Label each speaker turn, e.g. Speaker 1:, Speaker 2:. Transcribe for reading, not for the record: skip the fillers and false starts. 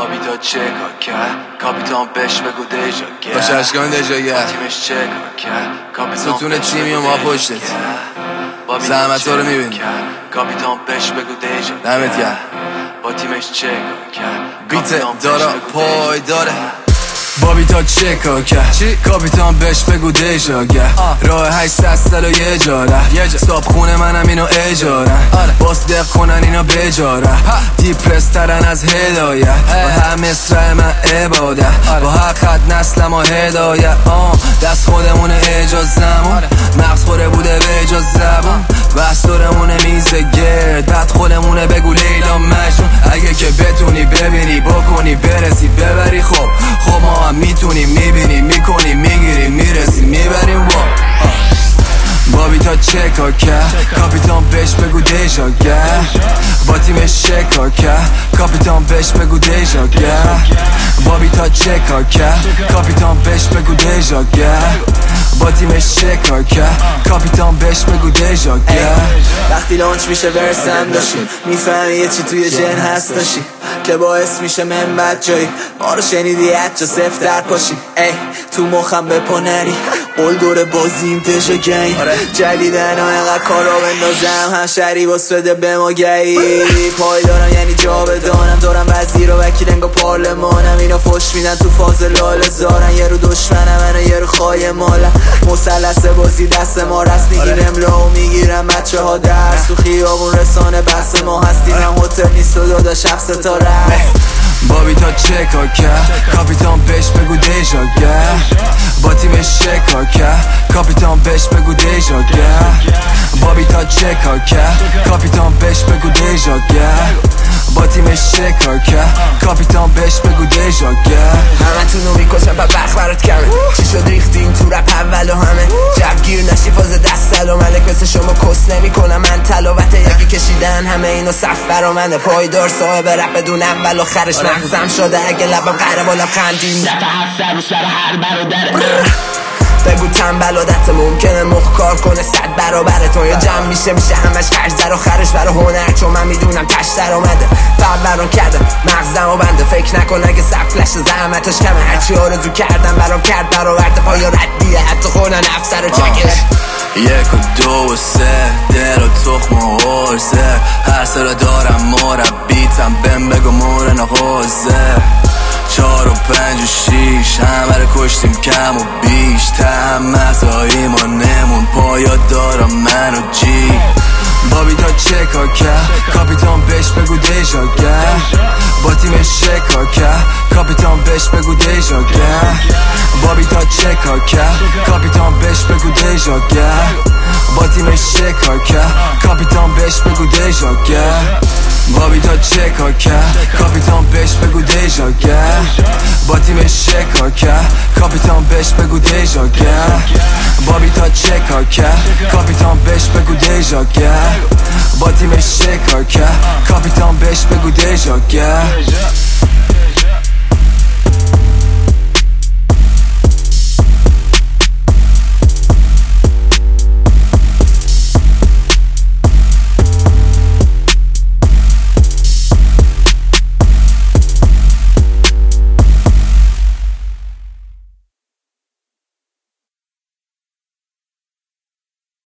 Speaker 1: بابی تا چه کار کرد کاپیتان بهش بگو دیجا کرد
Speaker 2: باشه اشکان دیجا کرد
Speaker 1: تیمش چه کار کرد کاپیتان
Speaker 2: ستون تیمی و ما پشتت زحمت ها رو میبینی
Speaker 1: کاپیتان بهش بگو دیجا
Speaker 2: دمت گرم
Speaker 1: با تیمش چه کار کرد
Speaker 2: بیت دارا پای داره بابی تا چه کار کرد کاپیتان بهش بگو دیجا کرد راه 800 سال و یه جاره صاحب خونه منم اینو اجاره باس دق کنن اینو بجاره دیپرس ترن از هدایت با هم مصرع من عبادت با هر خط نسلم و هدایت دست خودمونه اجازمون مغز خوره بوده به اجاز زبون بس دورمونه میزه گرد بعد خودمونه بگو لیلا مجنون اگه که بتونی ببینی بکنی برسی ببری خب ما هم میتونیم میبینیم میکنیم میگیریم میرسیم میبریم بابی تا چه کار کرد کاپیتان بهش بگو دیجا کرد با تیمش چه کار کرد کاپیتان بهش بگو دیجا کرد بابی تا چه کار کرد کاپیتان بهش بگو دیجا کرد با تیمش چه کار کرد کاپیتان بهش بگو دیجا کرد
Speaker 3: وقتی لانچ میشه ورسم داشتیم میفهمی یه چی توی جن هست داشتی که باعث میشه من بد جایی ما رو شنیدی حتی صفر در پاشیم ای تو مخم بپنری قول دور بازیم دژا گیم جدیدن ها اینقدر کارا بندازم هم شری باس بده به ما گی پای دارم یعنی جا بدانم دارم وزیر و وکیل انگا پارلمانم اینا فش میدن تو فاز لال زارن یه رو دشمنم منو یه رو خواهی مالم مثلث بازی دست ما رست میگیم املا و میگیرم بچه ها درس تو خیابون رسانه بس ما هستیم هم هتل نیست و دادا شب ستاره
Speaker 2: بابی تا چه کار کرد کاپیتان بهش بگو دیجا کرد با تیمش چه کار کرد کاپیتان بهش بگو دیجا کرد بابی تا چه کار کرد کاپیتان بهش بگو دیجا کرد با تیمش چه کار کرد کاپیتان بهش بگو دیجا کرد
Speaker 4: همتونو میکشم با بخت برات کمه چی شد ریختین تو رپ اول و همه جوگیر نشی فاز دست سلام ملک مثل شما کس نمی کنم من تلاوت یکی کشیدن همه اینو صف برا منه پایدار صاحب رپ بدون اول و خرش مغزم شده اگه لبم قره بالا خندیم دفعه هفت سر و سر هر برادره بگو تنبل عادت ممکنه مخ کار کنه 100 برابره تو یا جمع میشه همش خرج در و خرش برا هنر چون من میدونم تش در آمده فرد برام کرده مغزم و بنده فکر نکن اگه سفلش زحمتش کمه هرچی آرزو کردم برام کرد برآورده پایا ردیه حتی خونن افسر و چکش
Speaker 2: 1 و 2 و 3 دل و تخم و عرضه هر سر دارم مربیتم بهم بگو مورن و غزه 4 و 5 و 6 همه رو کشتیم کم و بیش تهم مزایی ما نمون پایا دارم من و جی بابی تا چه کار کرد کاپیتان بهش بگو دیجا کرد با تیمش چه کار کرد کاپیتان بهش بگو دیجا کرد بابی تا چه کار کرد کاپیتان بهش بگو دیجا کرد با تیمش چه کار کرد کاپیتان بهش بگو دیجا کرد بابی تا چه کار کرد کاپیتان بهش بگو دیجا کرد با تیمش چه کار کرد کاپیتان بهش بگو دیجا کرد بابی تا چه کار کرد کاپیتان بهش بگو دیجا کرد با تیمش چه کار کرد کاپیتان بهش بگو دیجا کرد